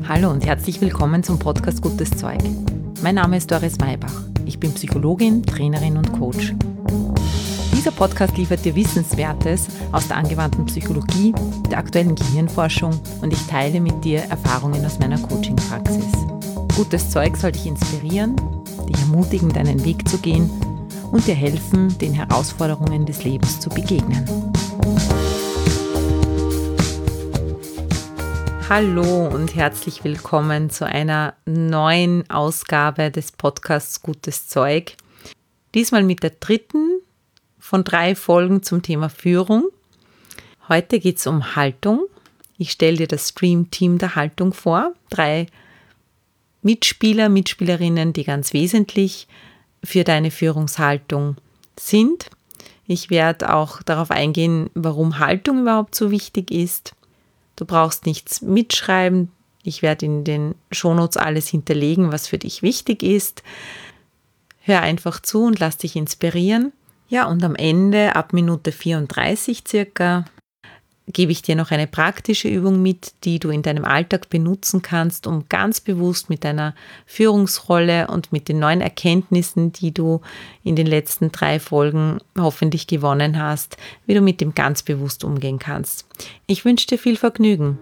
Hallo und herzlich willkommen zum Podcast Gutes Zeug. Mein Name ist Doris Maybach. Ich bin Psychologin, Trainerin und Coach. Dieser Podcast liefert dir Wissenswertes aus der angewandten Psychologie, der aktuellen Gehirnforschung und ich teile mit dir Erfahrungen aus meiner Coaching-Praxis. Gutes Zeug soll dich inspirieren, dich ermutigen, deinen Weg zu gehen und dir helfen, den Herausforderungen des Lebens zu begegnen. Hallo und herzlich willkommen zu einer neuen Ausgabe des Podcasts Gutes Zeug. Diesmal mit der dritten von 3 Folgen zum Thema Führung. Heute geht es um Haltung. Ich stelle dir das Stream-Team der Haltung vor. 3 Mitspieler, Mitspielerinnen, die ganz wesentlich für deine Führungshaltung sind. Ich werde auch darauf eingehen, warum Haltung überhaupt so wichtig ist. Du brauchst nichts mitschreiben. Ich werde in den Shownotes alles hinterlegen, was für dich wichtig ist. Hör einfach zu und lass dich inspirieren. Ja, und am Ende, ab Minute 34 circa, gebe ich dir noch eine praktische Übung mit, die du in deinem Alltag benutzen kannst, um ganz bewusst mit deiner Führungsrolle und mit den neuen Erkenntnissen, die du in den letzten 3 Folgen hoffentlich gewonnen hast, wie du mit dem ganz bewusst umgehen kannst. Ich wünsche dir viel Vergnügen.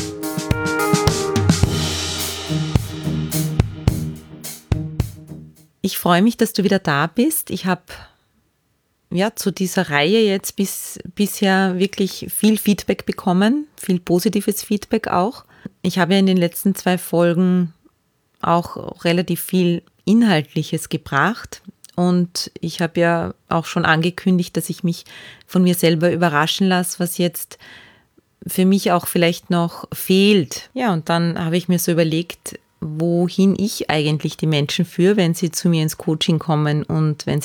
Ich freue mich, dass du wieder da bist. Ich habe zu dieser Reihe jetzt bisher wirklich viel Feedback bekommen, viel positives Feedback auch. Ich habe ja in den letzten 2 Folgen auch relativ viel Inhaltliches gebracht und ich habe ja auch schon angekündigt, dass ich mich von mir selber überraschen lasse, was jetzt für mich auch vielleicht noch fehlt. Ja, und dann habe ich mir so überlegt, wohin ich eigentlich die Menschen führe, wenn sie zu mir ins Coaching kommen und wenn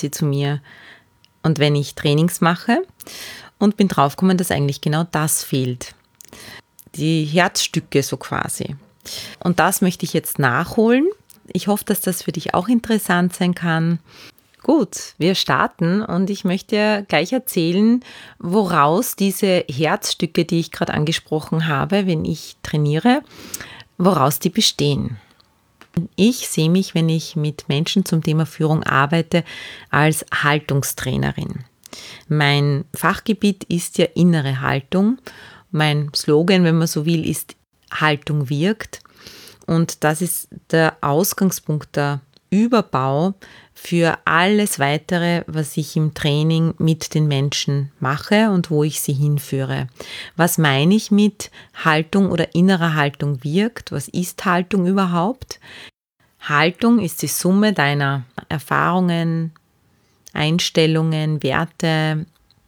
ich Trainings mache, und bin draufgekommen, dass eigentlich genau das fehlt. Die Herzstücke so quasi. Und das möchte ich jetzt nachholen. Ich hoffe, dass das für dich auch interessant sein kann. Gut, wir starten und ich möchte dir gleich erzählen, woraus diese Herzstücke, die ich gerade angesprochen habe, wenn ich trainiere, woraus die bestehen. Ich sehe mich, wenn ich mit Menschen zum Thema Führung arbeite, als Haltungstrainerin. Mein Fachgebiet ist ja innere Haltung. Mein Slogan, wenn man so will, ist Haltung wirkt. Und das ist der Ausgangspunkt, der Überbau für alles Weitere, was ich im Training mit den Menschen mache und wo ich sie hinführe. Was meine ich mit Haltung oder innerer Haltung wirkt? Was ist Haltung überhaupt? Haltung ist die Summe deiner Erfahrungen, Einstellungen, Werte,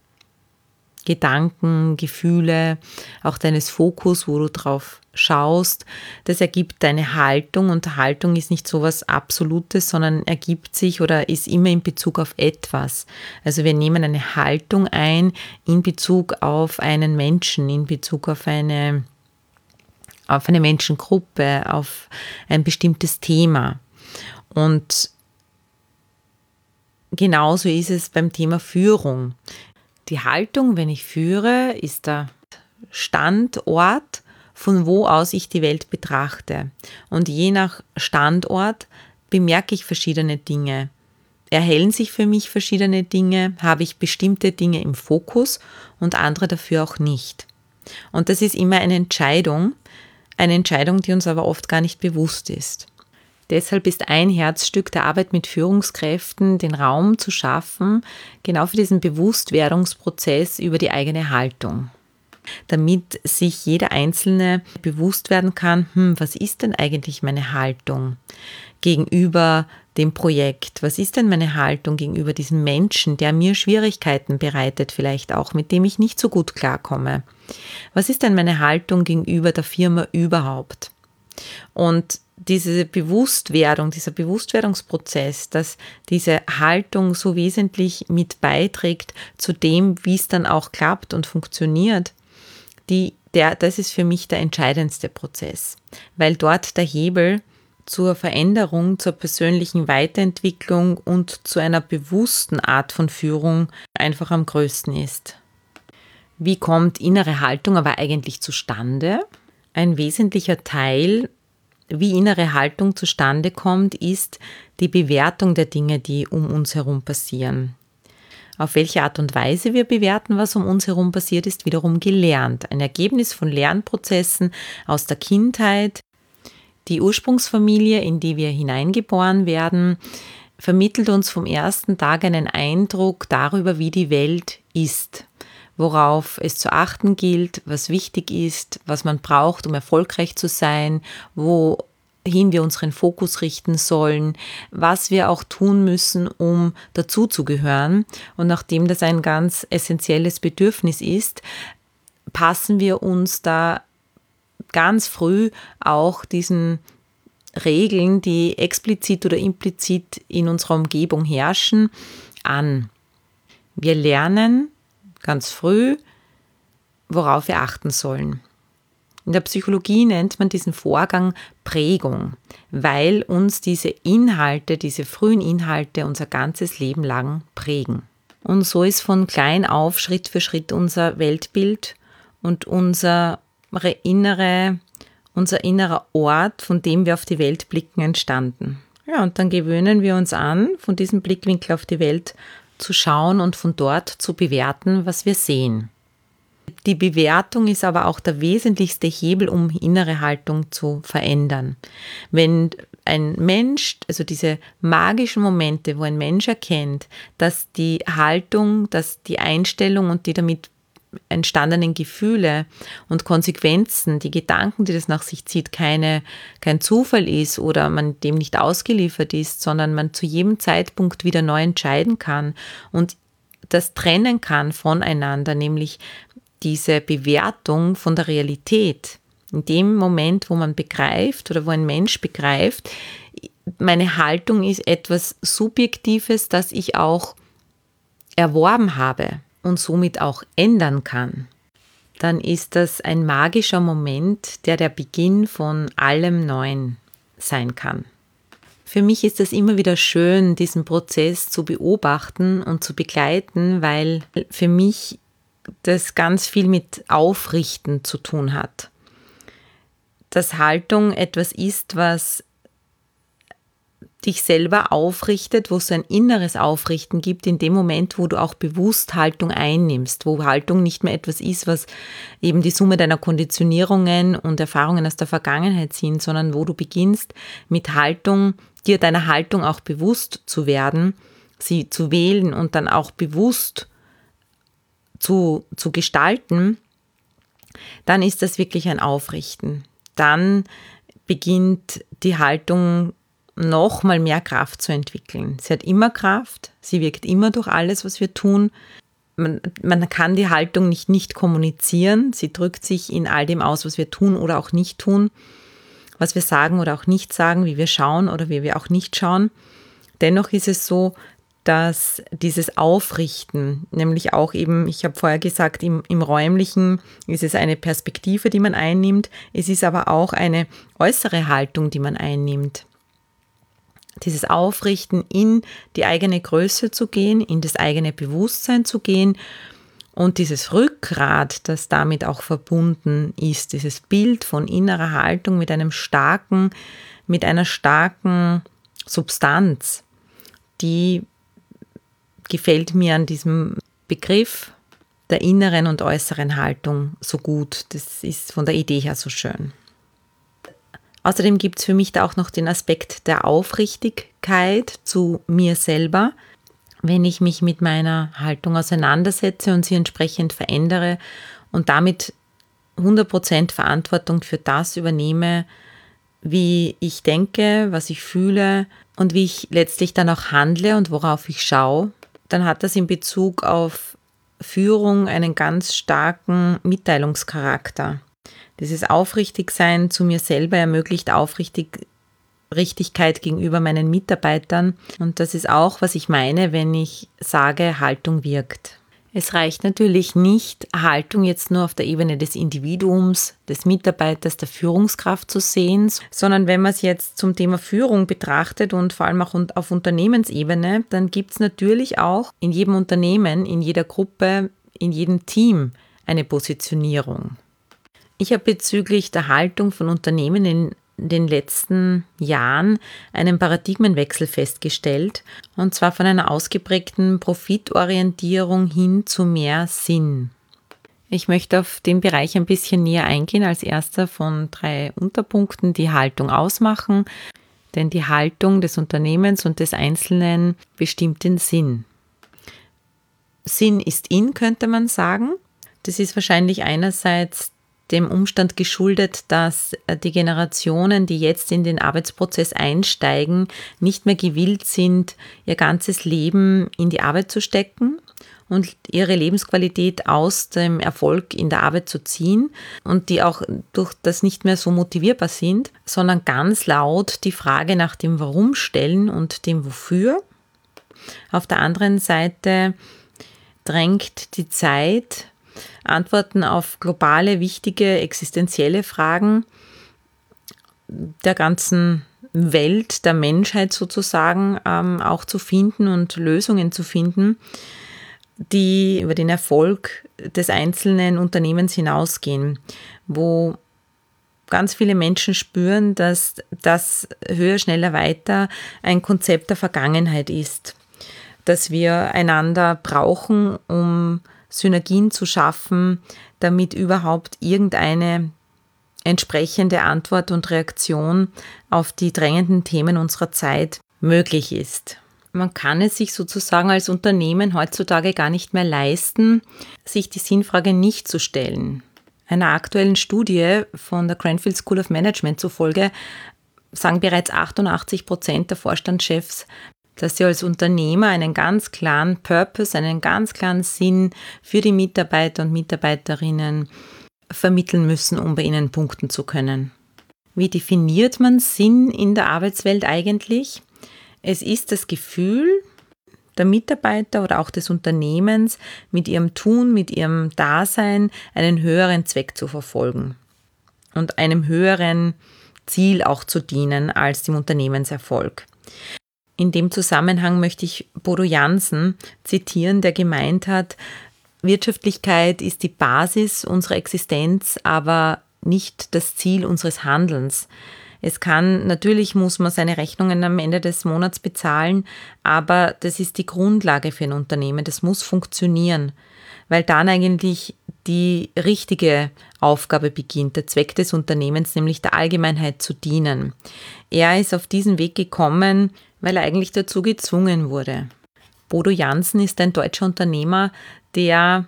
Gedanken, Gefühle, auch deines Fokus, wo du drauf schaust. Das ergibt deine Haltung, und Haltung ist nicht so was Absolutes, sondern ergibt sich oder ist immer in Bezug auf etwas. Also wir nehmen eine Haltung ein in Bezug auf einen Menschen, in Bezug auf eine Menschengruppe, auf ein bestimmtes Thema. Und genauso ist es beim Thema Führung. Die Haltung, wenn ich führe, ist der Standort, von wo aus ich die Welt betrachte. Und je nach Standort bemerke ich verschiedene Dinge. Erhellen sich für mich verschiedene Dinge, habe ich bestimmte Dinge im Fokus und andere dafür auch nicht. Und das ist immer eine Entscheidung, die uns aber oft gar nicht bewusst ist. Deshalb ist ein Herzstück der Arbeit mit Führungskräften, den Raum zu schaffen, genau für diesen Bewusstwerdungsprozess über die eigene Haltung. Damit sich jeder Einzelne bewusst werden kann, was ist denn eigentlich meine Haltung gegenüber dem Projekt? Was ist denn meine Haltung gegenüber diesem Menschen, der mir Schwierigkeiten bereitet, vielleicht auch, mit dem ich nicht so gut klarkomme? Was ist denn meine Haltung gegenüber der Firma überhaupt? Und diese Bewusstwerdung, dieser Bewusstwerdungsprozess, dass diese Haltung so wesentlich mit beiträgt zu dem, wie es dann auch klappt und funktioniert, das ist für mich der entscheidendste Prozess, weil dort der Hebel zur Veränderung, zur persönlichen Weiterentwicklung und zu einer bewussten Art von Führung einfach am größten ist. Wie kommt innere Haltung aber eigentlich zustande? Ein wesentlicher Teil wie innere Haltung zustande kommt, ist die Bewertung der Dinge, die um uns herum passieren. Auf welche Art und Weise wir bewerten, was um uns herum passiert, ist wiederum gelernt. Ein Ergebnis von Lernprozessen aus der Kindheit. Die Ursprungsfamilie, in die wir hineingeboren werden, vermittelt uns vom ersten Tag einen Eindruck darüber, wie die Welt ist, worauf es zu achten gilt, was wichtig ist, was man braucht, um erfolgreich zu sein, wohin wir unseren Fokus richten sollen, was wir auch tun müssen, um dazuzugehören. Und nachdem das ein ganz essentielles Bedürfnis ist, passen wir uns da ganz früh auch diesen Regeln, die explizit oder implizit in unserer Umgebung herrschen, an. Wir lernen ganz früh, worauf wir achten sollen. In der Psychologie nennt man diesen Vorgang Prägung, weil uns diese Inhalte, diese frühen Inhalte unser ganzes Leben lang prägen. Und so ist von klein auf Schritt für Schritt unser Weltbild und unser innerer Ort, von dem wir auf die Welt blicken, entstanden. Ja, und dann gewöhnen wir uns an, von diesem Blickwinkel auf die Welt zu schauen und von dort zu bewerten, was wir sehen. Die Bewertung ist aber auch der wesentlichste Hebel, um innere Haltung zu verändern. Wenn ein Mensch, also diese magischen Momente, wo ein Mensch erkennt, dass die Haltung, dass die Einstellung und die damit entstandenen Gefühle und Konsequenzen, die Gedanken, die das nach sich zieht, kein Zufall ist oder man dem nicht ausgeliefert ist, sondern man zu jedem Zeitpunkt wieder neu entscheiden kann und das trennen kann voneinander, nämlich diese Bewertung von der Realität. In dem Moment, wo man begreift oder wo ein Mensch begreift, meine Haltung ist etwas Subjektives, das ich auch erworben habe und somit auch ändern kann, dann ist das ein magischer Moment, der Beginn von allem Neuen sein kann. Für mich ist es immer wieder schön, diesen Prozess zu beobachten und zu begleiten, weil für mich das ganz viel mit Aufrichten zu tun hat. Dass Haltung etwas ist, was dich selber aufrichtet, wo es so ein inneres Aufrichten gibt, in dem Moment, wo du auch bewusst Haltung einnimmst, wo Haltung nicht mehr etwas ist, was eben die Summe deiner Konditionierungen und Erfahrungen aus der Vergangenheit sind, sondern wo du beginnst, mit Haltung, dir deiner Haltung auch bewusst zu werden, sie zu wählen und dann auch bewusst zu gestalten, dann ist das wirklich ein Aufrichten. Dann beginnt die Haltung noch mal mehr Kraft zu entwickeln. Sie hat immer Kraft, sie wirkt immer durch alles, was wir tun. Man kann die Haltung nicht kommunizieren, sie drückt sich in all dem aus, was wir tun oder auch nicht tun, was wir sagen oder auch nicht sagen, wie wir schauen oder wie wir auch nicht schauen. Dennoch ist es so, dass dieses Aufrichten, nämlich auch eben, ich habe vorher gesagt, im Räumlichen ist es eine Perspektive, die man einnimmt, es ist aber auch eine äußere Haltung, die man einnimmt. Dieses Aufrichten, in die eigene Größe zu gehen, in das eigene Bewusstsein zu gehen und dieses Rückgrat, das damit auch verbunden ist, dieses Bild von innerer Haltung mit einer starken Substanz, die gefällt mir an diesem Begriff der inneren und äußeren Haltung so gut. Das ist von der Idee her so schön. Außerdem gibt es für mich da auch noch den Aspekt der Aufrichtigkeit zu mir selber. Wenn ich mich mit meiner Haltung auseinandersetze und sie entsprechend verändere und damit 100% Verantwortung für das übernehme, wie ich denke, was ich fühle und wie ich letztlich dann auch handle und worauf ich schaue, dann hat das in Bezug auf Führung einen ganz starken Mitteilungscharakter. Dieses Aufrichtigsein zu mir selber ermöglicht Richtigkeit gegenüber meinen Mitarbeitern. Und das ist auch, was ich meine, wenn ich sage, Haltung wirkt. Es reicht natürlich nicht, Haltung jetzt nur auf der Ebene des Individuums, des Mitarbeiters, der Führungskraft zu sehen, sondern wenn man es jetzt zum Thema Führung betrachtet und vor allem auch auf Unternehmensebene, dann gibt es natürlich auch in jedem Unternehmen, in jeder Gruppe, in jedem Team eine Positionierung. Ich habe bezüglich der Haltung von Unternehmen in den letzten Jahren einen Paradigmenwechsel festgestellt, und zwar von einer ausgeprägten Profitorientierung hin zu mehr Sinn. Ich möchte auf den Bereich ein bisschen näher eingehen, als erster von 3 Unterpunkten, die Haltung ausmachen, denn die Haltung des Unternehmens und des Einzelnen bestimmt den Sinn. Sinn ist in, könnte man sagen. Das ist wahrscheinlich einerseits dem Umstand geschuldet, dass die Generationen, die jetzt in den Arbeitsprozess einsteigen, nicht mehr gewillt sind, ihr ganzes Leben in die Arbeit zu stecken und ihre Lebensqualität aus dem Erfolg in der Arbeit zu ziehen und die auch durch das nicht mehr so motivierbar sind, sondern ganz laut die Frage nach dem Warum stellen und dem Wofür. Auf der anderen Seite drängt die Zeit Antworten auf globale, wichtige, existenzielle Fragen der ganzen Welt, der Menschheit sozusagen, auch zu finden und Lösungen zu finden, die über den Erfolg des einzelnen Unternehmens hinausgehen, wo ganz viele Menschen spüren, dass das höher, schneller, weiter ein Konzept der Vergangenheit ist, dass wir einander brauchen, um Synergien zu schaffen, damit überhaupt irgendeine entsprechende Antwort und Reaktion auf die drängenden Themen unserer Zeit möglich ist. Man kann es sich sozusagen als Unternehmen heutzutage gar nicht mehr leisten, sich die Sinnfrage nicht zu stellen. Einer aktuellen Studie von der Cranfield School of Management zufolge sagen bereits 88% der Vorstandschefs, dass sie als Unternehmer einen ganz klaren Purpose, einen ganz klaren Sinn für die Mitarbeiter und Mitarbeiterinnen vermitteln müssen, um bei ihnen punkten zu können. Wie definiert man Sinn in der Arbeitswelt eigentlich? Es ist das Gefühl der Mitarbeiter oder auch des Unternehmens, mit ihrem Tun, mit ihrem Dasein einen höheren Zweck zu verfolgen und einem höheren Ziel auch zu dienen als dem Unternehmenserfolg. In dem Zusammenhang möchte ich Bodo Jansen zitieren, der gemeint hat, Wirtschaftlichkeit ist die Basis unserer Existenz, aber nicht das Ziel unseres Handelns. Natürlich muss man seine Rechnungen am Ende des Monats bezahlen, aber das ist die Grundlage für ein Unternehmen, das muss funktionieren, weil dann eigentlich die richtige Aufgabe beginnt, der Zweck des Unternehmens, nämlich der Allgemeinheit zu dienen. Er ist auf diesen Weg gekommen, weil er eigentlich dazu gezwungen wurde. Bodo Jansen ist ein deutscher Unternehmer, der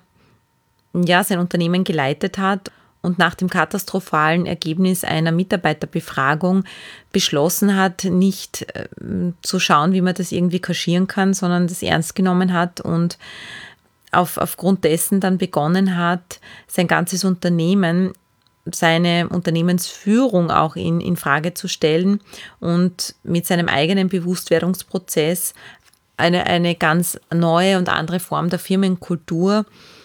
sein Unternehmen geleitet hat und nach dem katastrophalen Ergebnis einer Mitarbeiterbefragung beschlossen hat, nicht zu schauen, wie man das irgendwie kaschieren kann, sondern das ernst genommen hat und aufgrund dessen dann begonnen hat, sein ganzes Unternehmen, seine Unternehmensführung auch in Frage zu stellen und mit seinem eigenen Bewusstwerdungsprozess eine ganz neue und andere Form der Firmenkultur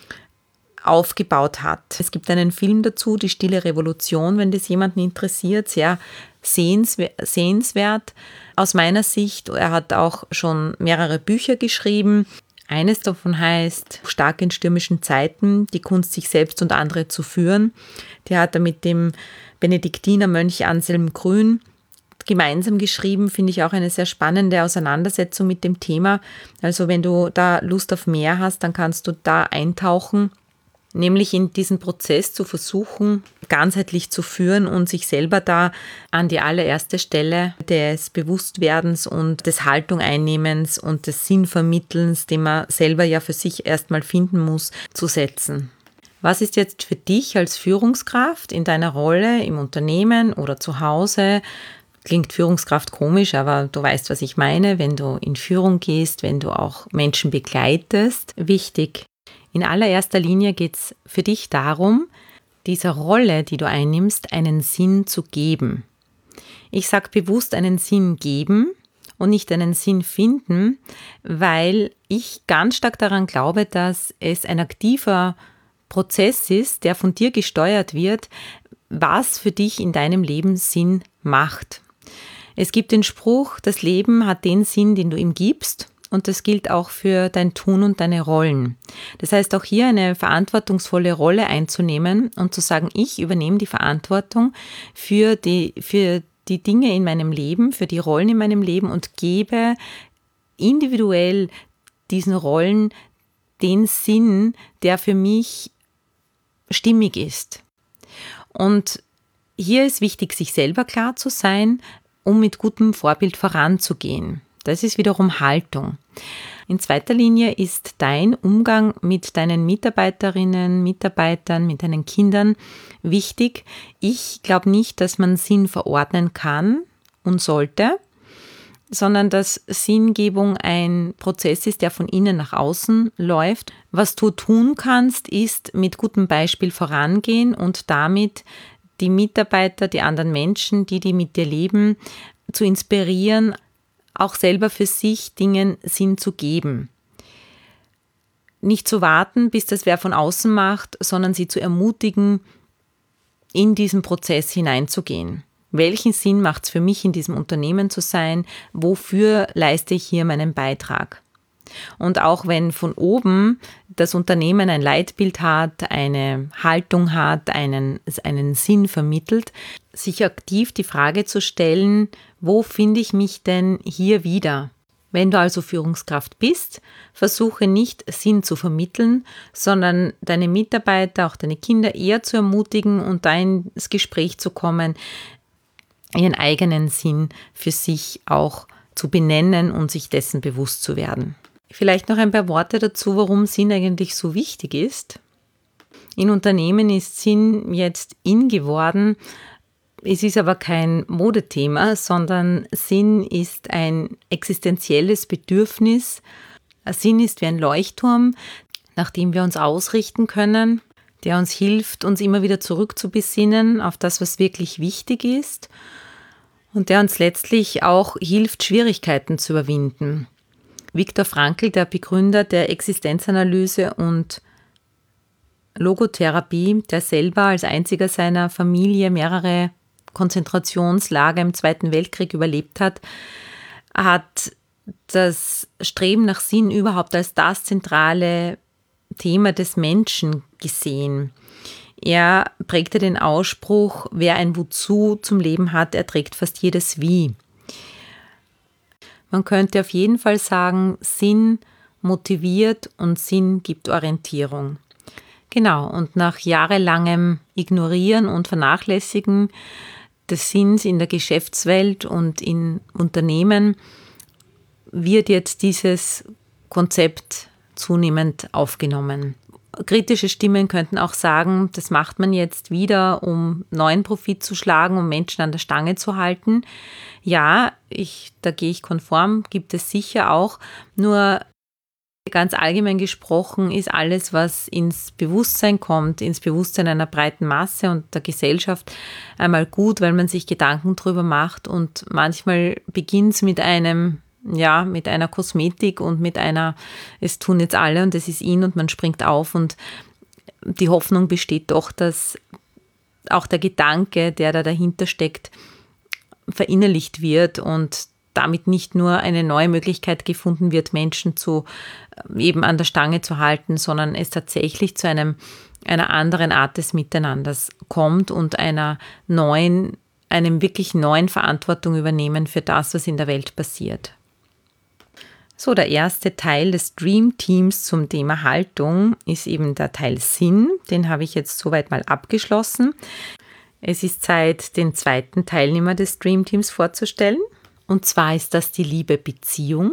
aufgebaut hat. Es gibt einen Film dazu, Die Stille Revolution, wenn das jemanden interessiert, sehr sehenswert aus meiner Sicht. Er hat auch schon mehrere Bücher geschrieben. Eines davon heißt Stark in stürmischen Zeiten, die Kunst, sich selbst und andere zu führen. Die hat er mit dem Benediktinermönch Anselm Grün gemeinsam geschrieben, finde ich auch eine sehr spannende Auseinandersetzung mit dem Thema. Also wenn du da Lust auf mehr hast, dann kannst du da eintauchen, nämlich in diesen Prozess zu versuchen, ganzheitlich zu führen und sich selber da an die allererste Stelle des Bewusstwerdens und des Haltung-Einnehmens und des Sinnvermittelns, den man selber ja für sich erstmal finden muss, zu setzen. Was ist jetzt für dich als Führungskraft in deiner Rolle im Unternehmen oder zu Hause? Klingt Führungskraft komisch, aber du weißt, was ich meine, wenn du in Führung gehst, wenn du auch Menschen begleitest. Wichtig. In allererster Linie geht es für dich darum, dieser Rolle, die du einnimmst, einen Sinn zu geben. Ich sage bewusst einen Sinn geben und nicht einen Sinn finden, weil ich ganz stark daran glaube, dass es ein aktiver Prozess ist, der von dir gesteuert wird, was für dich in deinem Leben Sinn macht. Es gibt den Spruch, das Leben hat den Sinn, den du ihm gibst. Und das gilt auch für dein Tun und deine Rollen. Das heißt, auch hier eine verantwortungsvolle Rolle einzunehmen und zu sagen, ich übernehme die Verantwortung für die Dinge in meinem Leben, für die Rollen in meinem Leben und gebe individuell diesen Rollen den Sinn, der für mich stimmig ist. Und hier ist wichtig, sich selber klar zu sein, um mit gutem Vorbild voranzugehen. Das ist wiederum Haltung. In zweiter Linie ist dein Umgang mit deinen Mitarbeiterinnen, Mitarbeitern, mit deinen Kindern wichtig. Ich glaube nicht, dass man Sinn verordnen kann und sollte, sondern dass Sinngebung ein Prozess ist, der von innen nach außen läuft. Was du tun kannst, ist mit gutem Beispiel vorangehen und damit die Mitarbeiter, die anderen Menschen, die mit dir leben, zu inspirieren, auch selber für sich Dingen Sinn zu geben. Nicht zu warten, bis das wer von außen macht, sondern sie zu ermutigen, in diesen Prozess hineinzugehen. Welchen Sinn macht es für mich, in diesem Unternehmen zu sein? Wofür leiste ich hier meinen Beitrag? Und auch wenn von oben das Unternehmen ein Leitbild hat, eine Haltung hat, einen Sinn vermittelt, sich aktiv die Frage zu stellen, wo finde ich mich denn hier wieder? Wenn du also Führungskraft bist, versuche nicht Sinn zu vermitteln, sondern deine Mitarbeiter, auch deine Kinder eher zu ermutigen und da ins Gespräch zu kommen, ihren eigenen Sinn für sich auch zu benennen und sich dessen bewusst zu werden. Vielleicht noch ein paar Worte dazu, warum Sinn eigentlich so wichtig ist. In Unternehmen ist Sinn jetzt in geworden. Es ist aber kein Modethema, sondern Sinn ist ein existenzielles Bedürfnis. Sinn ist wie ein Leuchtturm, nach dem wir uns ausrichten können, der uns hilft, uns immer wieder zurückzubesinnen auf das, was wirklich wichtig ist und der uns letztlich auch hilft, Schwierigkeiten zu überwinden. Viktor Frankl, der Begründer der Existenzanalyse und Logotherapie, der selber als einziger seiner Familie mehrere Konzentrationslager im Zweiten Weltkrieg überlebt hat, hat das Streben nach Sinn überhaupt als das zentrale Thema des Menschen gesehen. Er prägte den Ausspruch, wer ein Wozu zum Leben hat, erträgt fast jedes Wie. Man könnte auf jeden Fall sagen, Sinn motiviert und Sinn gibt Orientierung. Genau, und nach jahrelangem Ignorieren und Vernachlässigen des Sinns in der Geschäftswelt und in Unternehmen wird jetzt dieses Konzept zunehmend aufgenommen. Kritische Stimmen könnten auch sagen, das macht man jetzt wieder, um neuen Profit zu schlagen, um Menschen an der Stange zu halten. Ja, da gehe ich konform, gibt es sicher auch. Nur ganz allgemein gesprochen ist alles, was ins Bewusstsein kommt, ins Bewusstsein einer breiten Masse und der Gesellschaft einmal gut, weil man sich Gedanken drüber macht und manchmal beginnt es mit einer Kosmetik und mit es tun jetzt alle und es ist in und man springt auf und die Hoffnung besteht doch, dass auch der Gedanke, der da dahinter steckt, verinnerlicht wird und damit nicht nur eine neue Möglichkeit gefunden wird, Menschen eben an der Stange zu halten, sondern es tatsächlich zu einer anderen Art des Miteinanders kommt und einem wirklich neuen Verantwortung übernehmen für das, was in der Welt passiert. So, der erste Teil des Dream Teams zum Thema Haltung ist eben der Teil Sinn. Den habe ich jetzt soweit mal abgeschlossen. Es ist Zeit, den zweiten Teilnehmer des Dream Teams vorzustellen. Und zwar ist das die liebe Beziehung.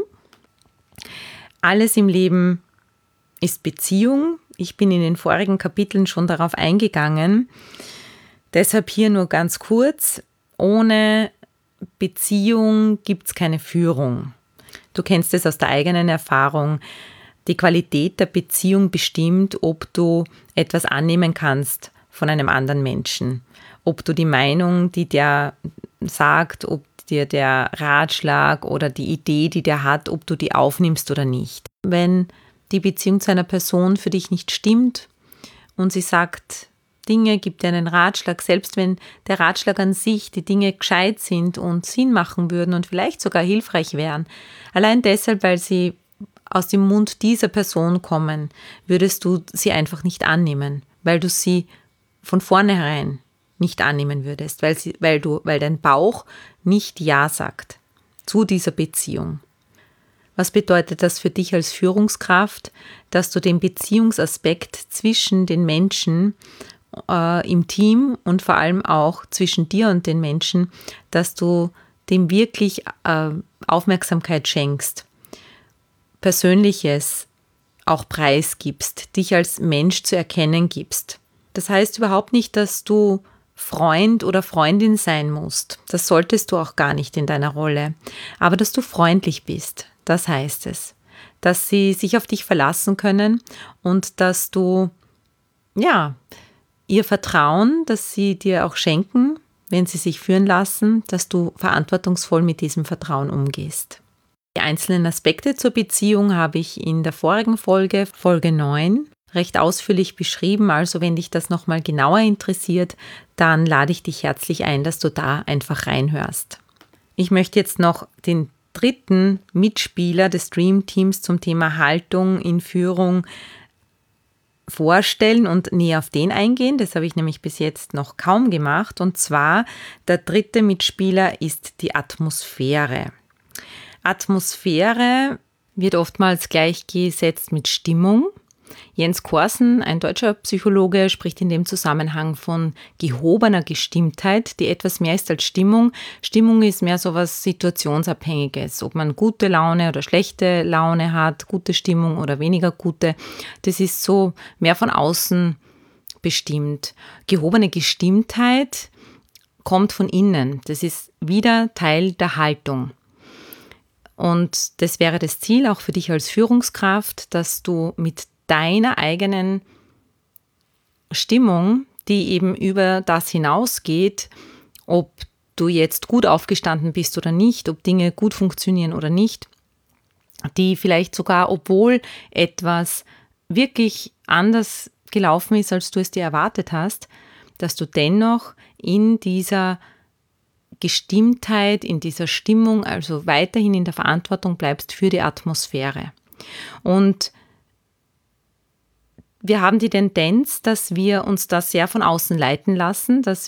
Alles im Leben ist Beziehung. Ich bin in den vorigen Kapiteln schon darauf eingegangen. Deshalb hier nur ganz kurz. Ohne Beziehung gibt es keine Führung. Du kennst es aus der eigenen Erfahrung. Die Qualität der Beziehung bestimmt, ob du etwas annehmen kannst von einem anderen Menschen. Ob du die Meinung, die der sagt, ob dir der Ratschlag oder die Idee, die der hat, ob du die aufnimmst oder nicht. Wenn die Beziehung zu einer Person für dich nicht stimmt und sie sagt Dinge, gibt dir einen Ratschlag, selbst wenn der Ratschlag an sich, die Dinge gescheit sind und Sinn machen würden und vielleicht sogar hilfreich wären, allein deshalb, weil sie aus dem Mund dieser Person kommen, würdest du sie einfach nicht annehmen, weil du sie von vornherein nicht annehmen würdest, weil dein Bauch nicht Ja sagt zu dieser Beziehung. Was bedeutet das für dich als Führungskraft, dass du den Beziehungsaspekt zwischen den Menschen im Team und vor allem auch zwischen dir und den Menschen, dass du dem wirklich Aufmerksamkeit schenkst, Persönliches auch preisgibst, dich als Mensch zu erkennen gibst. Das heißt überhaupt nicht, dass du Freund oder Freundin sein musst. Das solltest du auch gar nicht in deiner Rolle. Aber dass du freundlich bist, das heißt es. Dass sie sich auf dich verlassen können und dass du, ihr Vertrauen, das sie dir auch schenken, wenn sie sich führen lassen, dass du verantwortungsvoll mit diesem Vertrauen umgehst. Die einzelnen Aspekte zur Beziehung habe ich in der vorigen Folge, Folge 9, recht ausführlich beschrieben. Also wenn dich das nochmal genauer interessiert, dann lade ich dich herzlich ein, dass du da einfach reinhörst. Ich möchte jetzt noch den dritten Mitspieler des Dream Teams zum Thema Haltung in Führung vorstellen und näher auf den eingehen. Das habe ich nämlich bis jetzt noch kaum gemacht. Und zwar, der dritte Mitspieler ist die Atmosphäre. Atmosphäre wird oftmals gleichgesetzt mit Stimmung. Jens Korsen, ein deutscher Psychologe, spricht in dem Zusammenhang von gehobener Gestimmtheit, die etwas mehr ist als Stimmung. Stimmung ist mehr so was Situationsabhängiges, ob man gute Laune oder schlechte Laune hat, gute Stimmung oder weniger gute. Das ist so mehr von außen bestimmt. Gehobene Gestimmtheit kommt von innen. Das ist wieder Teil der Haltung. Und das wäre das Ziel auch für dich als Führungskraft, dass du mit deiner eigenen Stimmung, die eben über das hinausgeht, ob du jetzt gut aufgestanden bist oder nicht, ob Dinge gut funktionieren oder nicht, die vielleicht sogar, obwohl etwas wirklich anders gelaufen ist, als du es dir erwartet hast, dass du dennoch in dieser Gestimmtheit, in dieser Stimmung, also weiterhin in der Verantwortung bleibst für die Atmosphäre. Und wir haben die Tendenz, dass wir uns da sehr von außen leiten lassen, dass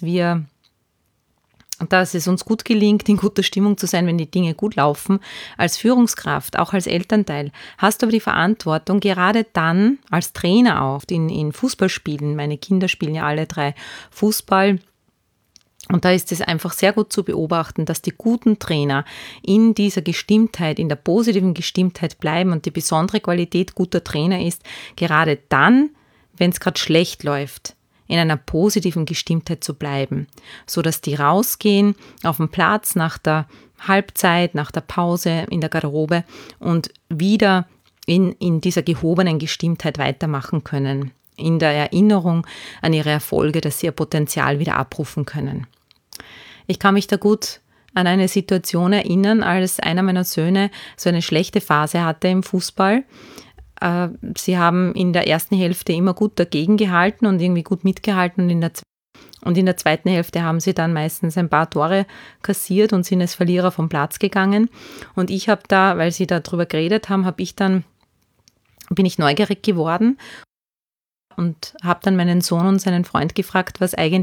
es uns gut gelingt, in guter Stimmung zu sein, wenn die Dinge gut laufen. Als Führungskraft, auch als Elternteil, hast du aber die Verantwortung, gerade dann, als Trainer auch, in Fußballspielen, meine Kinder spielen ja alle 3 Fußball, und da ist es einfach sehr gut zu beobachten, dass die guten Trainer in dieser Gestimmtheit, in der positiven Gestimmtheit bleiben, und die besondere Qualität guter Trainer ist, gerade dann, wenn es gerade schlecht läuft, in einer positiven Gestimmtheit zu bleiben, so dass die rausgehen auf den Platz nach der Halbzeit, nach der Pause, in der Garderobe und wieder in dieser gehobenen Gestimmtheit weitermachen können, in der Erinnerung an ihre Erfolge, dass sie ihr Potenzial wieder abrufen können. Ich kann mich da gut an eine Situation erinnern, als einer meiner Söhne so eine schlechte Phase hatte im Fußball. Sie haben in der ersten Hälfte immer gut dagegen gehalten und irgendwie gut mitgehalten, und in der zweiten Hälfte haben sie dann meistens ein paar Tore kassiert und sind als Verlierer vom Platz gegangen. Und ich habe da, weil sie darüber geredet haben, bin ich neugierig geworden und habe dann meinen Sohn und seinen Freund gefragt,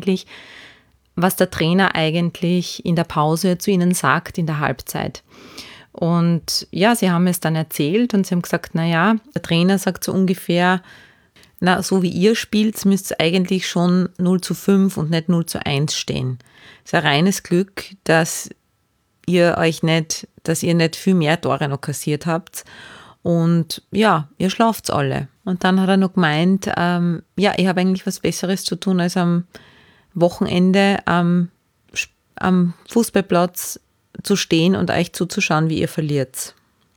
was der Trainer eigentlich in der Pause zu ihnen sagt, in der Halbzeit. Und ja, sie haben es dann erzählt und sie haben gesagt, der Trainer sagt so ungefähr, so wie ihr spielt, müsst ihr eigentlich schon 0:5 und nicht 0:1 stehen. Es ist ein reines Glück, dass ihr nicht viel mehr Tore noch kassiert habt. Und ja, ihr schlaft alle. Und dann hat er noch gemeint, ich habe eigentlich was Besseres zu tun, als am Wochenende am Fußballplatz zu stehen und euch zuzuschauen, wie ihr verliert.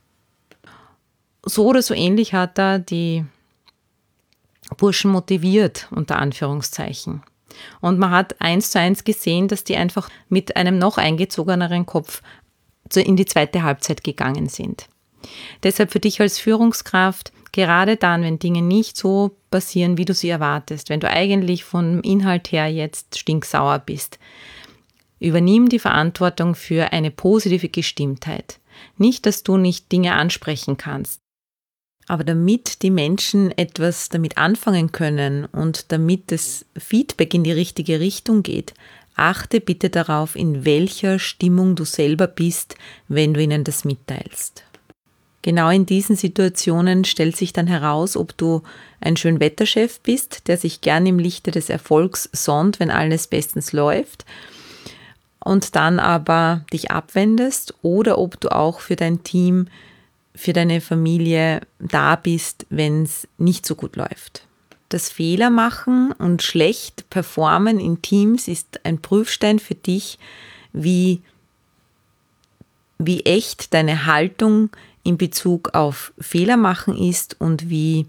So oder so ähnlich hat er die Burschen motiviert, unter Anführungszeichen. Und man hat 1:1 gesehen, dass die einfach mit einem noch eingezogeneren Kopf in die zweite Halbzeit gegangen sind. Deshalb für dich als Führungskraft, gerade dann, wenn Dinge nicht so passieren, wie du sie erwartest, wenn du eigentlich vom Inhalt her jetzt stinksauer bist, übernimm die Verantwortung für eine positive Gestimmtheit. Nicht, dass du nicht Dinge ansprechen kannst, Aber damit die Menschen etwas damit anfangen können und damit das Feedback in die richtige Richtung geht, achte bitte darauf, in welcher Stimmung du selber bist, wenn du ihnen das mitteilst. Genau in diesen Situationen stellt sich dann heraus, ob du ein Schönwetterchef bist, der sich gern im Lichte des Erfolgs sonnt, wenn alles bestens läuft und dann aber dich abwendest, oder ob du auch für dein Team, für deine Familie da bist, wenn es nicht so gut läuft. Das Fehler machen und schlecht performen in Teams ist ein Prüfstein für dich, wie echt deine Haltung in Bezug auf Fehler machen ist und wie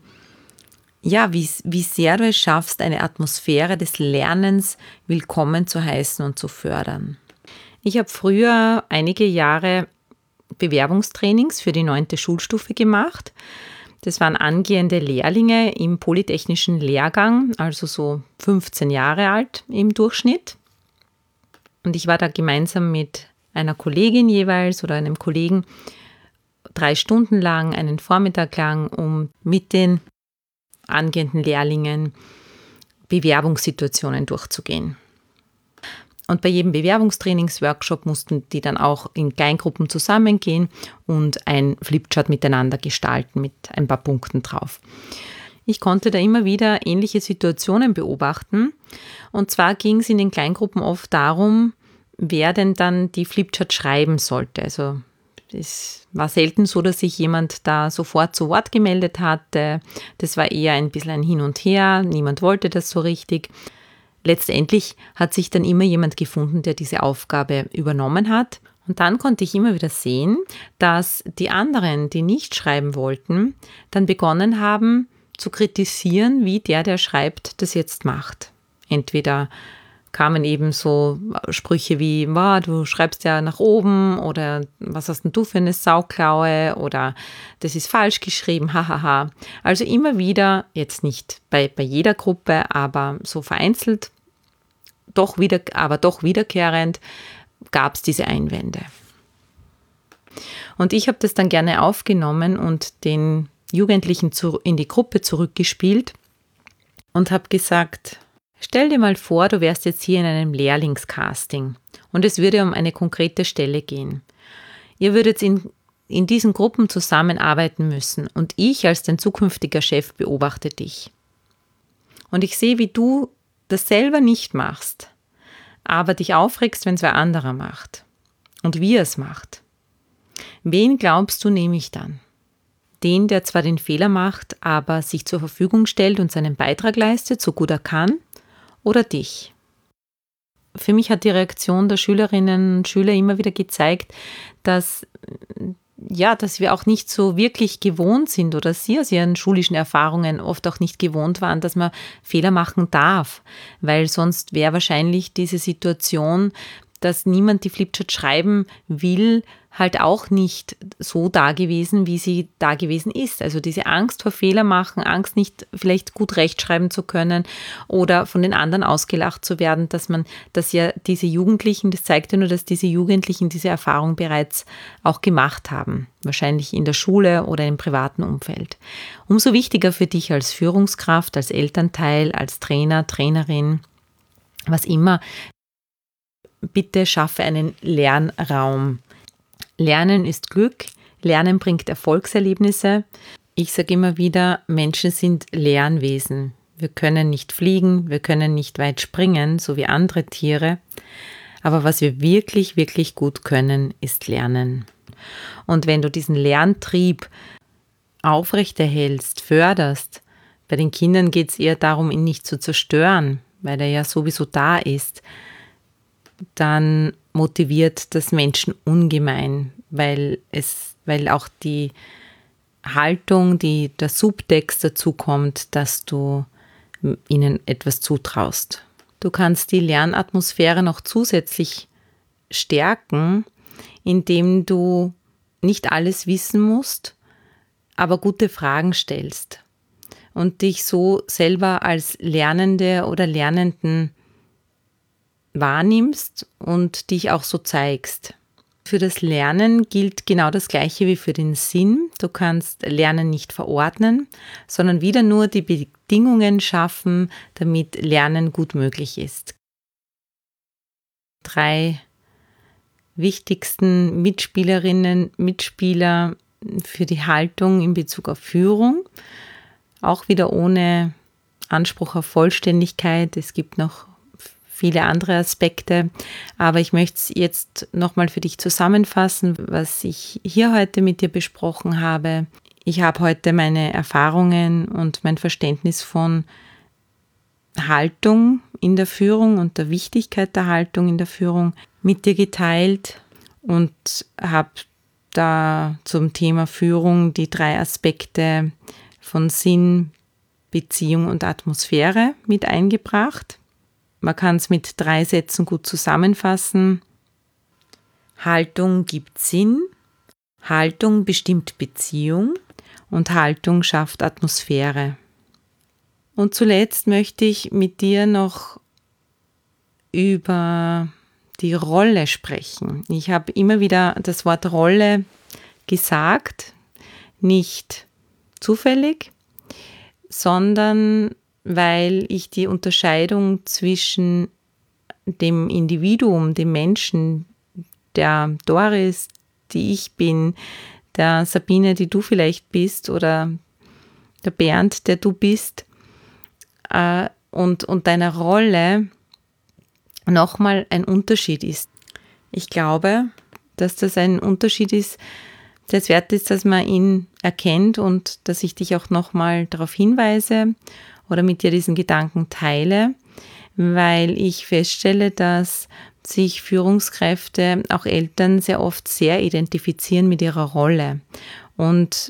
sehr du es schaffst, eine Atmosphäre des Lernens willkommen zu heißen und zu fördern. Ich habe früher einige Jahre Bewerbungstrainings für die 9. Schulstufe gemacht. Das waren angehende Lehrlinge im polytechnischen Lehrgang, also so 15 Jahre alt im Durchschnitt. Und ich war da gemeinsam mit einer Kollegin jeweils oder einem Kollegen 3 Stunden lang, einen Vormittag lang, um mit den angehenden Lehrlingen Bewerbungssituationen durchzugehen. Und bei jedem Bewerbungstrainingsworkshop mussten die dann auch in Kleingruppen zusammengehen und ein Flipchart miteinander gestalten mit ein paar Punkten drauf. Ich konnte da immer wieder ähnliche Situationen beobachten. Und zwar ging es in den Kleingruppen oft darum, wer denn dann die Flipchart schreiben sollte. Also es war selten so, dass sich jemand da sofort zu Wort gemeldet hatte. Das war eher ein bisschen ein Hin und Her. Niemand wollte das so richtig. Letztendlich hat sich dann immer jemand gefunden, der diese Aufgabe übernommen hat. Und dann konnte ich immer wieder sehen, dass die anderen, die nicht schreiben wollten, dann begonnen haben zu kritisieren, wie der schreibt, das jetzt macht. Entweder kamen eben so Sprüche wie, du schreibst ja nach oben, oder was hast denn du für eine Sauklaue, oder das ist falsch geschrieben, hahaha. Also immer wieder, jetzt nicht bei jeder Gruppe, aber so vereinzelt, doch wiederkehrend gab es diese Einwände. Und ich habe das dann gerne aufgenommen und den Jugendlichen in die Gruppe zurückgespielt und habe gesagt, stell dir mal vor, du wärst jetzt hier in einem Lehrlingscasting und es würde um eine konkrete Stelle gehen. Ihr würdet in diesen Gruppen zusammenarbeiten müssen und ich als dein zukünftiger Chef beobachte dich. Und ich sehe, wie du das selber nicht machst, aber dich aufregst, wenn es wer anderer macht und wie er es macht. Wen glaubst du, nehme ich dann? Den, der zwar den Fehler macht, aber sich zur Verfügung stellt und seinen Beitrag leistet, so gut er kann, oder dich? Für mich hat die Reaktion der Schülerinnen und Schüler immer wieder gezeigt, dass wir auch nicht so wirklich gewohnt sind oder sie aus ihren schulischen Erfahrungen oft auch nicht gewohnt waren, dass man Fehler machen darf, weil sonst wäre wahrscheinlich diese Situation, dass niemand die Flipchart schreiben will, halt auch nicht so da gewesen, wie sie da gewesen ist. Also diese Angst vor Fehler machen, Angst nicht vielleicht gut rechtschreiben zu können oder von den anderen ausgelacht zu werden, das zeigt ja nur, dass diese Jugendlichen diese Erfahrung bereits auch gemacht haben. Wahrscheinlich in der Schule oder im privaten Umfeld. Umso wichtiger für dich als Führungskraft, als Elternteil, als Trainer, Trainerin, was immer, bitte schaffe einen Lernraum. Lernen ist Glück, Lernen bringt Erfolgserlebnisse. Ich sage immer wieder, Menschen sind Lernwesen. Wir können nicht fliegen, wir können nicht weit springen, so wie andere Tiere. Aber was wir wirklich, wirklich gut können, ist lernen. Und wenn du diesen Lerntrieb aufrechterhältst, förderst, bei den Kindern geht es eher darum, ihn nicht zu zerstören, weil er ja sowieso da ist, dann motiviert das Menschen ungemein, weil auch die Haltung, der Subtext dazu kommt, dass du ihnen etwas zutraust. Du kannst die Lernatmosphäre noch zusätzlich stärken, indem du nicht alles wissen musst, aber gute Fragen stellst und dich so selber als Lernende oder Lernenden wahrnimmst und dich auch so zeigst. Für das Lernen gilt genau das Gleiche wie für den Sinn. Du kannst Lernen nicht verordnen, sondern wieder nur die Bedingungen schaffen, damit Lernen gut möglich ist. 3 wichtigsten Mitspielerinnen, Mitspieler für die Haltung in Bezug auf Führung. Auch wieder ohne Anspruch auf Vollständigkeit. Es gibt noch viele andere Aspekte, aber ich möchte es jetzt nochmal für dich zusammenfassen, was ich hier heute mit dir besprochen habe. Ich habe heute meine Erfahrungen und mein Verständnis von Haltung in der Führung und der Wichtigkeit der Haltung in der Führung mit dir geteilt und habe da zum Thema Führung die 3 Aspekte von Sinn, Beziehung und Atmosphäre mit eingebracht. Man kann es mit 3 Sätzen gut zusammenfassen. Haltung gibt Sinn, Haltung bestimmt Beziehung und Haltung schafft Atmosphäre. Und zuletzt möchte ich mit dir noch über die Rolle sprechen. Ich habe immer wieder das Wort Rolle gesagt, nicht zufällig, sondern weil ich die Unterscheidung zwischen dem Individuum, dem Menschen, der Doris, die ich bin, der Sabine, die du vielleicht bist, oder der Bernd, der du bist, und deiner Rolle nochmal ein Unterschied ist. Ich glaube, dass das ein Unterschied ist, der es wert ist, dass man ihn erkennt und dass ich dich auch nochmal darauf hinweise oder mit dir diesen Gedanken teile, weil ich feststelle, dass sich Führungskräfte, auch Eltern, sehr oft sehr identifizieren mit ihrer Rolle. Und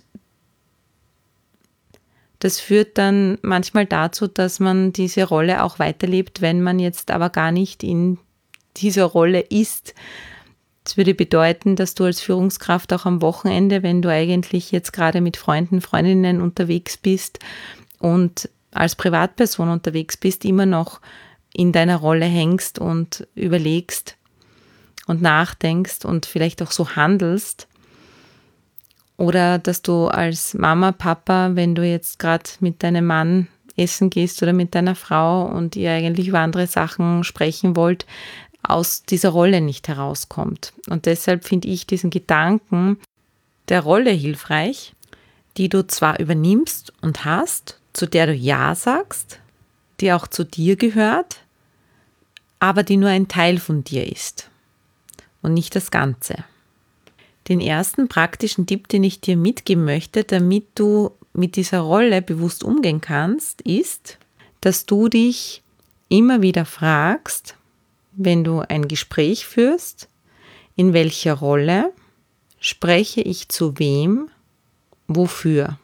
das führt dann manchmal dazu, dass man diese Rolle auch weiterlebt, wenn man jetzt aber gar nicht in dieser Rolle ist. Das würde bedeuten, dass du als Führungskraft auch am Wochenende, wenn du eigentlich jetzt gerade mit Freunden, Freundinnen unterwegs bist und als Privatperson unterwegs bist, immer noch in deiner Rolle hängst und überlegst und nachdenkst und vielleicht auch so handelst. Oder dass du als Mama, Papa, wenn du jetzt gerade mit deinem Mann essen gehst oder mit deiner Frau und ihr eigentlich über andere Sachen sprechen wollt, aus dieser Rolle nicht herauskommt. Und deshalb finde ich diesen Gedanken der Rolle hilfreich, die du zwar übernimmst und hast, zu der du Ja sagst, die auch zu dir gehört, aber die nur ein Teil von dir ist und nicht das Ganze. Den ersten praktischen Tipp, den ich dir mitgeben möchte, damit du mit dieser Rolle bewusst umgehen kannst, ist, dass du dich immer wieder fragst, wenn du ein Gespräch führst, in welcher Rolle spreche ich zu wem, wofür.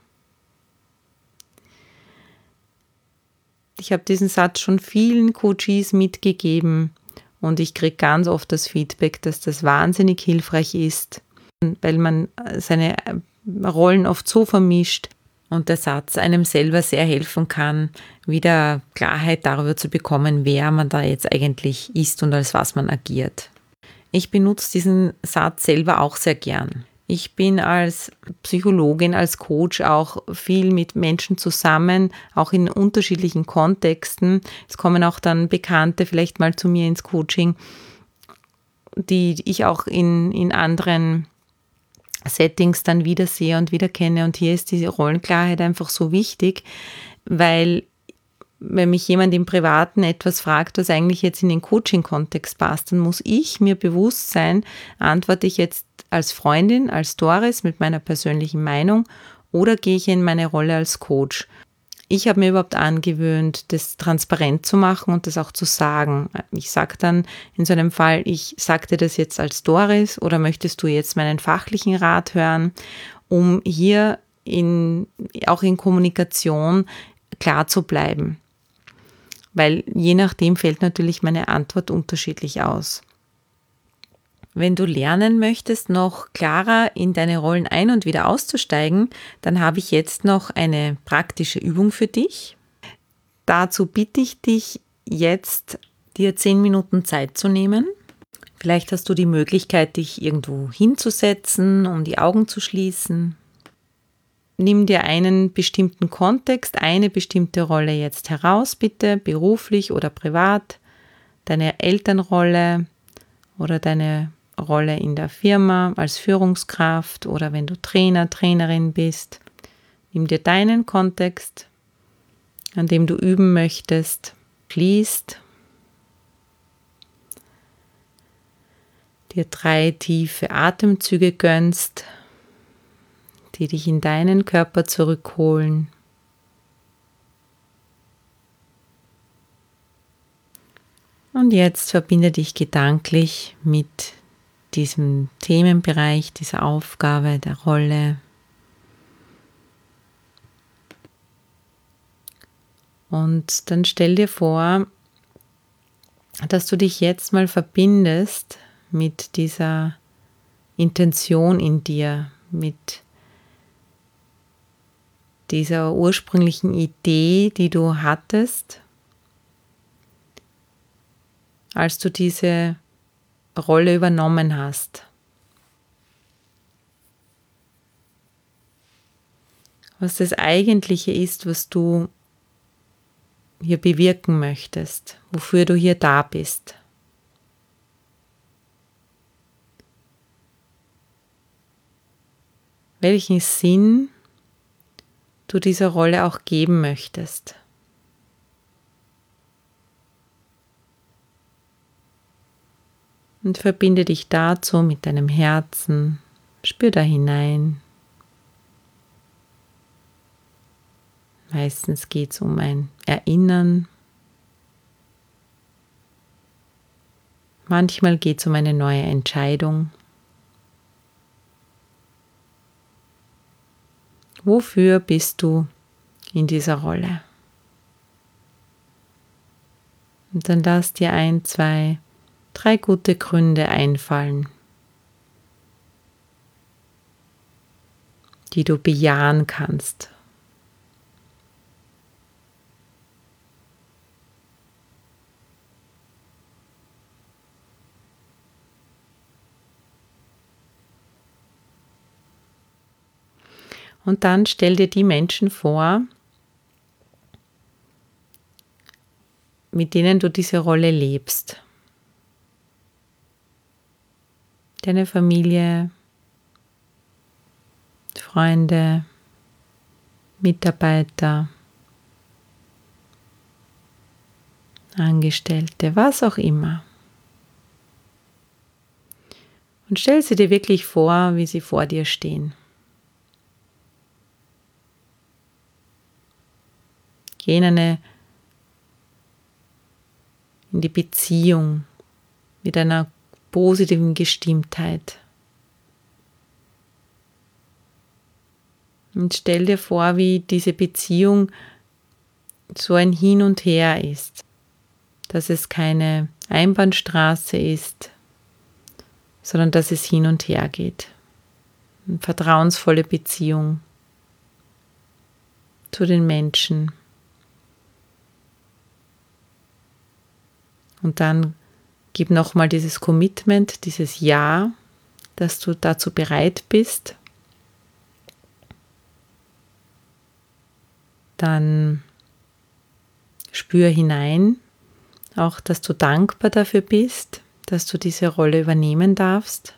Ich habe diesen Satz schon vielen Coaches mitgegeben und ich kriege ganz oft das Feedback, dass das wahnsinnig hilfreich ist, weil man seine Rollen oft so vermischt und der Satz einem selber sehr helfen kann, wieder Klarheit darüber zu bekommen, wer man da jetzt eigentlich ist und als was man agiert. Ich benutze diesen Satz selber auch sehr gern. Ich bin als Psychologin, als Coach auch viel mit Menschen zusammen, auch in unterschiedlichen Kontexten. Es kommen auch dann Bekannte vielleicht mal zu mir ins Coaching, die ich auch in anderen Settings dann wiedersehe und wiederkenne. Und hier ist diese Rollenklarheit einfach so wichtig, weil wenn mich jemand im Privaten etwas fragt, was eigentlich jetzt in den Coaching-Kontext passt, dann muss ich mir bewusst sein, antworte ich jetzt als Freundin, als Doris mit meiner persönlichen Meinung oder gehe ich in meine Rolle als Coach. Ich habe mir überhaupt angewöhnt, das transparent zu machen und das auch zu sagen. Ich sage dann in so einem Fall, ich sage dir das jetzt als Doris oder möchtest du jetzt meinen fachlichen Rat hören, um hier auch in Kommunikation klar zu bleiben. Weil je nachdem fällt natürlich meine Antwort unterschiedlich aus. Wenn du lernen möchtest, noch klarer in deine Rollen ein- und wieder auszusteigen, dann habe ich jetzt noch eine praktische Übung für dich. Dazu bitte ich dich jetzt, dir 10 Minuten Zeit zu nehmen. Vielleicht hast du die Möglichkeit, dich irgendwo hinzusetzen, um die Augen zu schließen. Nimm dir einen bestimmten Kontext, eine bestimmte Rolle jetzt heraus, bitte, beruflich oder privat, deine Elternrolle oder deine Rolle in der Firma als Führungskraft oder wenn du Trainer, Trainerin bist. Nimm dir deinen Kontext, an dem du üben möchtest, schließt, dir 3 tiefe Atemzüge gönnst, die dich in deinen Körper zurückholen. Und jetzt verbinde dich gedanklich mit diesem Themenbereich, dieser Aufgabe, der Rolle. Und dann stell dir vor, dass du dich jetzt mal verbindest mit dieser Intention in dir, mit dieser ursprünglichen Idee, die du hattest, als du diese Rolle übernommen hast. Was das Eigentliche ist, was du hier bewirken möchtest, wofür du hier da bist. Welchen Sinn du dieser Rolle auch geben möchtest. Und verbinde dich dazu mit deinem Herzen, spür da hinein. Meistens geht es um ein Erinnern. Manchmal geht es um eine neue Entscheidung. Wofür bist du in dieser Rolle? Und dann lass dir 1, 2, 3 gute Gründe einfallen, die du bejahen kannst. Und dann stell dir die Menschen vor, mit denen du diese Rolle lebst. Deine Familie, Freunde, Mitarbeiter, Angestellte, was auch immer. Und stell sie dir wirklich vor, wie sie vor dir stehen. Geh in die Beziehung mit einer positiven Gestimmtheit. Und stell dir vor, wie diese Beziehung so ein Hin und Her ist. Dass es keine Einbahnstraße ist, sondern dass es hin und her geht. Eine vertrauensvolle Beziehung zu den Menschen. Und dann gib nochmal dieses Commitment, dieses Ja, dass du dazu bereit bist. Dann spür hinein, auch dass du dankbar dafür bist, dass du diese Rolle übernehmen darfst.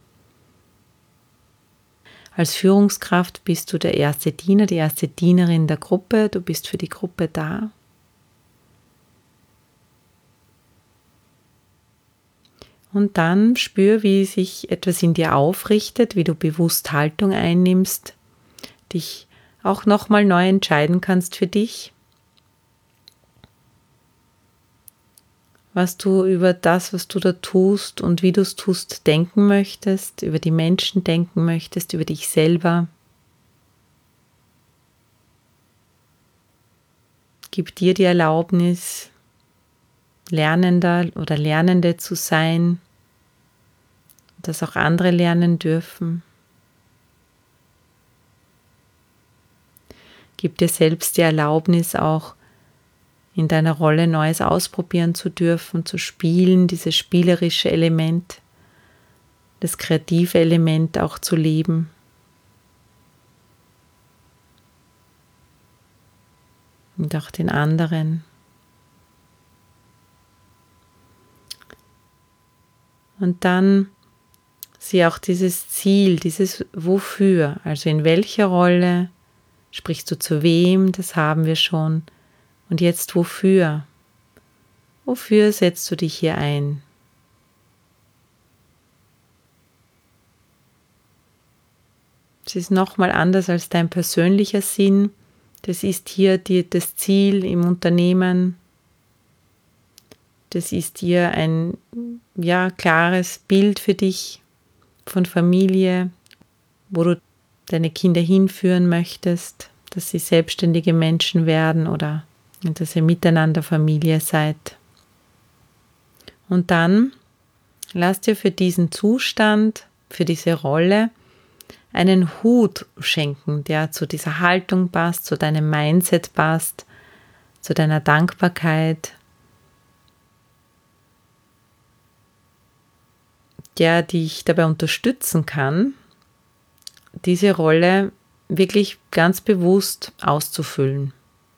Als Führungskraft bist du der erste Diener, die erste Dienerin der Gruppe, du bist für die Gruppe da. Und dann spür, wie sich etwas in dir aufrichtet, wie du bewusst Haltung einnimmst, dich auch nochmal neu entscheiden kannst für dich, was du über das, was du da tust und wie du es tust, denken möchtest, über die Menschen denken möchtest, über dich selber. Gib dir die Erlaubnis, Lernender oder Lernende zu sein, dass auch andere lernen dürfen. Gib dir selbst die Erlaubnis, auch in deiner Rolle Neues ausprobieren zu dürfen, zu spielen, dieses spielerische Element, das kreative Element auch zu leben. Und auch den anderen. Und dann sieh auch dieses Ziel, dieses Wofür, also in welcher Rolle sprichst du zu wem, das haben wir schon. Und jetzt wofür? Wofür setzt du dich hier ein? Es ist nochmal anders als dein persönlicher Sinn. Das ist hier das Ziel im Unternehmen. Das ist hier ein klares Bild für dich von Familie, wo du deine Kinder hinführen möchtest, dass sie selbstständige Menschen werden oder dass ihr miteinander Familie seid. Und dann lass dir für diesen Zustand, für diese Rolle einen Hut schenken, der zu dieser Haltung passt, zu deinem Mindset passt, zu deiner Dankbarkeit, der dich dabei unterstützen kann, diese Rolle wirklich ganz bewusst auszufüllen.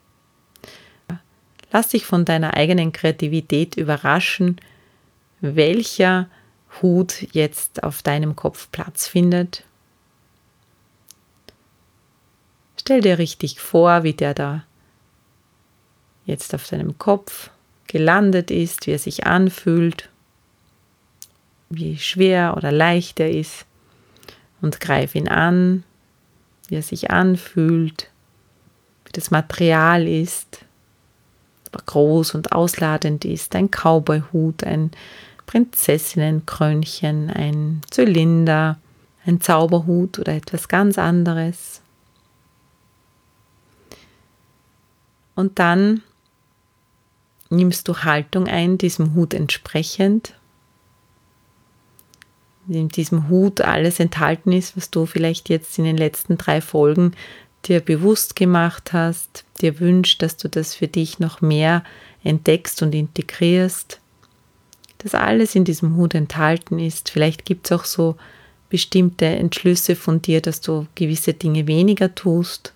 Lass dich von deiner eigenen Kreativität überraschen, welcher Hut jetzt auf deinem Kopf Platz findet. Stell dir richtig vor, wie der da jetzt auf deinem Kopf gelandet ist, wie er sich anfühlt, wie schwer oder leicht er ist, und greif ihn an, wie er sich anfühlt, wie das Material ist, ob er groß und ausladend ist, ein Cowboyhut, ein Prinzessinnenkrönchen, ein Zylinder, ein Zauberhut oder etwas ganz anderes. Und dann nimmst du Haltung ein, diesem Hut entsprechend. In diesem Hut alles enthalten ist, was du vielleicht jetzt in den letzten 3 Folgen dir bewusst gemacht hast, dir wünschst, dass du das für dich noch mehr entdeckst und integrierst, dass alles in diesem Hut enthalten ist. Vielleicht gibt es auch so bestimmte Entschlüsse von dir, dass du gewisse Dinge weniger tust.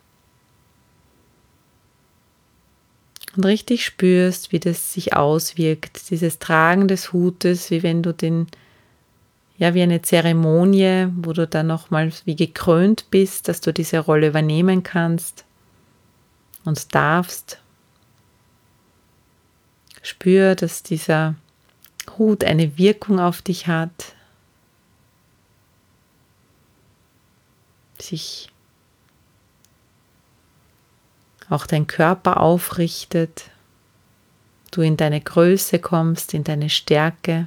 Und richtig spürst, wie das sich auswirkt, dieses Tragen des Hutes, wie wenn du wie eine Zeremonie, wo du dann nochmal wie gekrönt bist, dass du diese Rolle übernehmen kannst und darfst. Spür, dass dieser Hut eine Wirkung auf dich hat, sich auch dein Körper aufrichtet, du in deine Größe kommst, in deine Stärke,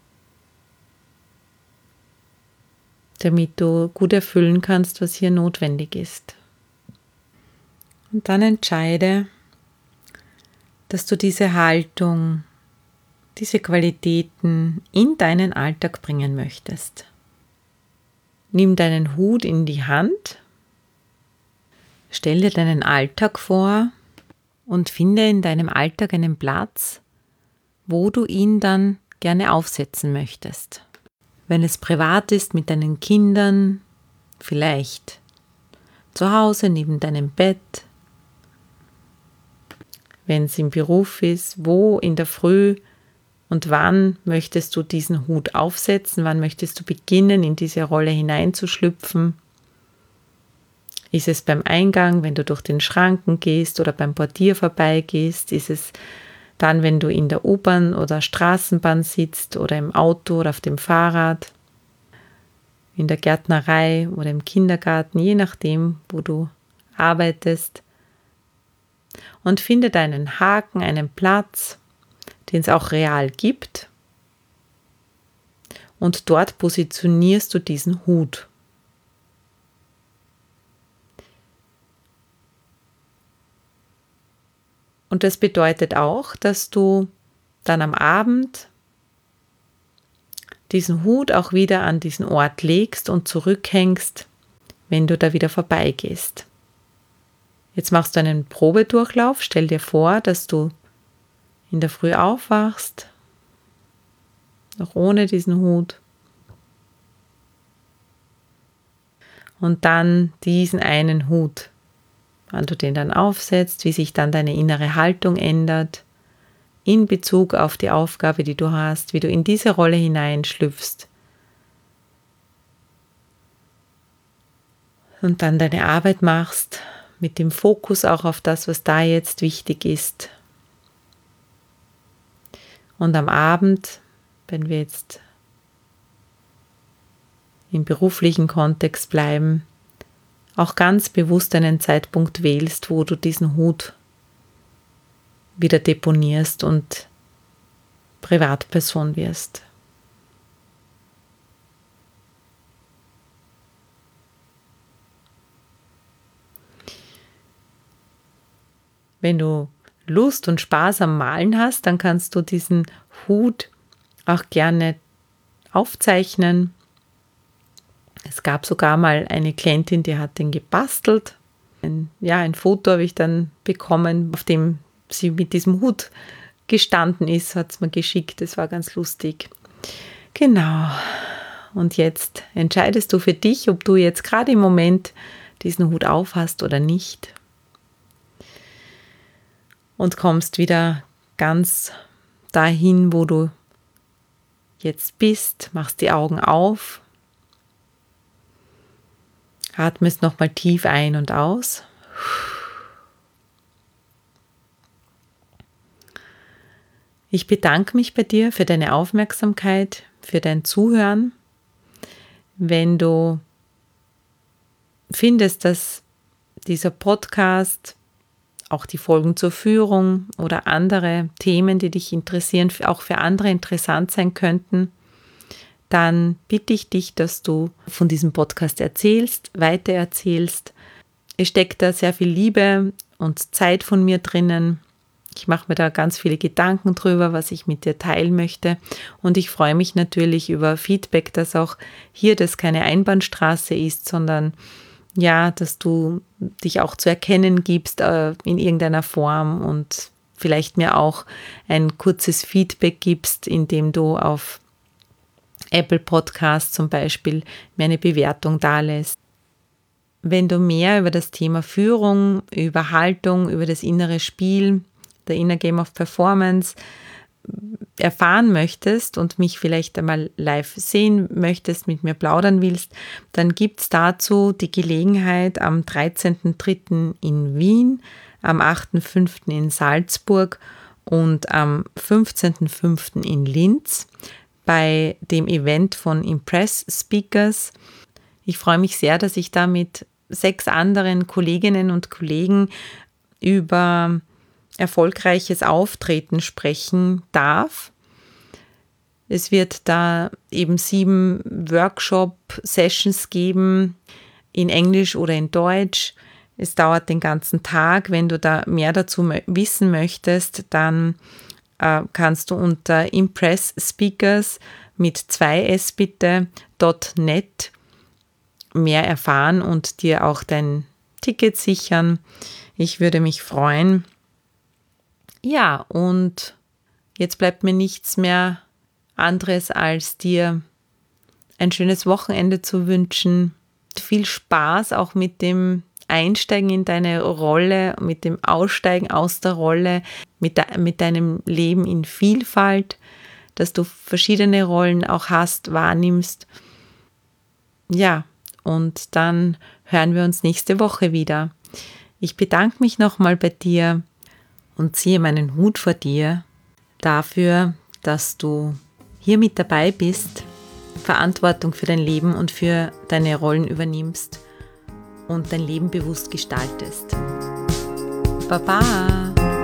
damit du gut erfüllen kannst, was hier notwendig ist. Und dann entscheide, dass du diese Haltung, diese Qualitäten in deinen Alltag bringen möchtest. Nimm deinen Hut in die Hand, stell dir deinen Alltag vor und finde in deinem Alltag einen Platz, wo du ihn dann gerne aufsetzen möchtest. Wenn es privat ist mit deinen Kindern, vielleicht zu Hause neben deinem Bett. Wenn es im Beruf ist, wo in der Früh und wann möchtest du diesen Hut aufsetzen, wann möchtest du beginnen, in diese Rolle hineinzuschlüpfen. Ist es beim Eingang, wenn du durch den Schranken gehst oder beim Portier vorbeigehst? Ist es dann, wenn du in der U-Bahn oder Straßenbahn sitzt oder im Auto oder auf dem Fahrrad, in der Gärtnerei oder im Kindergarten, je nachdem, wo du arbeitest. Und finde deinen Haken, einen Platz, den es auch real gibt. Und dort positionierst du diesen Hut. Und das bedeutet auch, dass du dann am Abend diesen Hut auch wieder an diesen Ort legst und zurückhängst, wenn du da wieder vorbeigehst. Jetzt machst du einen Probedurchlauf. Stell dir vor, dass du in der Früh aufwachst, noch ohne diesen Hut, und dann diesen einen Hut, wann du den dann aufsetzt, wie sich dann deine innere Haltung ändert in Bezug auf die Aufgabe, die du hast, wie du in diese Rolle hineinschlüpfst und dann deine Arbeit machst, mit dem Fokus auch auf das, was da jetzt wichtig ist. Und am Abend, wenn wir jetzt im beruflichen Kontext bleiben, auch ganz bewusst einen Zeitpunkt wählst, wo du diesen Hut wieder deponierst und Privatperson wirst. Wenn du Lust und Spaß am Malen hast, dann kannst du diesen Hut auch gerne aufzeichnen. Es gab sogar mal eine Klientin, die hat den gebastelt. Ein Foto habe ich dann bekommen, auf dem sie mit diesem Hut gestanden ist, hat es mir geschickt. Das war ganz lustig. Genau. Und jetzt entscheidest du für dich, ob du jetzt gerade im Moment diesen Hut aufhast oder nicht. Und kommst wieder ganz dahin, wo du jetzt bist, machst die Augen auf, atmest nochmal tief ein und aus. Ich bedanke mich bei dir für deine Aufmerksamkeit, für dein Zuhören. Wenn du findest, dass dieser Podcast, auch die Folgen zur Führung oder andere Themen, die dich interessieren, auch für andere interessant sein könnten, dann bitte ich dich, dass du von diesem Podcast erzählst, weitererzählst. Es steckt da sehr viel Liebe und Zeit von mir drinnen. Ich mache mir da ganz viele Gedanken drüber, was ich mit dir teilen möchte. Und ich freue mich natürlich über Feedback, dass auch hier das keine Einbahnstraße ist, sondern ja, dass du dich auch zu erkennen gibst in irgendeiner Form und vielleicht mir auch ein kurzes Feedback gibst, indem du auf Apple Podcast zum Beispiel mir eine Bewertung dalässt. Wenn du mehr über das Thema Führung, über Haltung, über das innere Spiel, der Inner Game of Performance erfahren möchtest und mich vielleicht einmal live sehen möchtest, mit mir plaudern willst, dann gibt es dazu die Gelegenheit am 13.03. in Wien, am 8.05. in Salzburg und am 15.05. in Linz bei dem Event von Impress Speakers. Ich freue mich sehr, dass ich da mit 6 anderen Kolleginnen und Kollegen über erfolgreiches Auftreten sprechen darf. Es wird da eben 7 Workshop-Sessions geben, in Englisch oder in Deutsch. Es dauert den ganzen Tag. Wenn du da mehr dazu wissen möchtest, dann kannst du unter Impress Speakers mit 2s bitte .net mehr erfahren und dir auch dein Ticket sichern. Ich würde mich freuen. Ja, und jetzt bleibt mir nichts mehr anderes, als dir ein schönes Wochenende zu wünschen. Viel Spaß auch mit dem Einsteigen in deine Rolle, mit dem Aussteigen aus der Rolle, mit deinem Leben in Vielfalt, dass du verschiedene Rollen auch hast, wahrnimmst. Ja, und dann hören wir uns nächste Woche wieder. Ich bedanke mich nochmal bei dir und ziehe meinen Hut vor dir dafür, dass du hier mit dabei bist, Verantwortung für dein Leben und für deine Rollen übernimmst und dein Leben bewusst gestaltest. Baba!